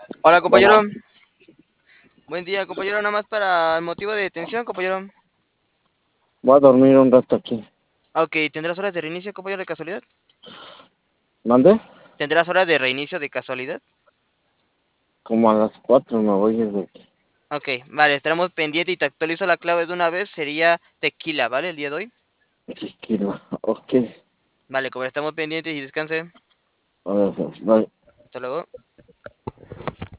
Hola, compañero. Bueno, Buen día, compañero. Nada más para el motivo de detención, compañero. voy a dormir un rato aquí. Ok, ¿tendrás horas de reinicio, compañero, de casualidad? ¿Mande? ¿Tendrás horas de reinicio de casualidad? Como a las 4 me voy desde aquí. Ok, vale, estaremos pendientes y te actualizo la clave de una vez. Sería tequila, ¿vale? El día de hoy. Tequila. Ok. Vale, compañero, estamos pendientes y descanse. A ver, bye. Hasta luego.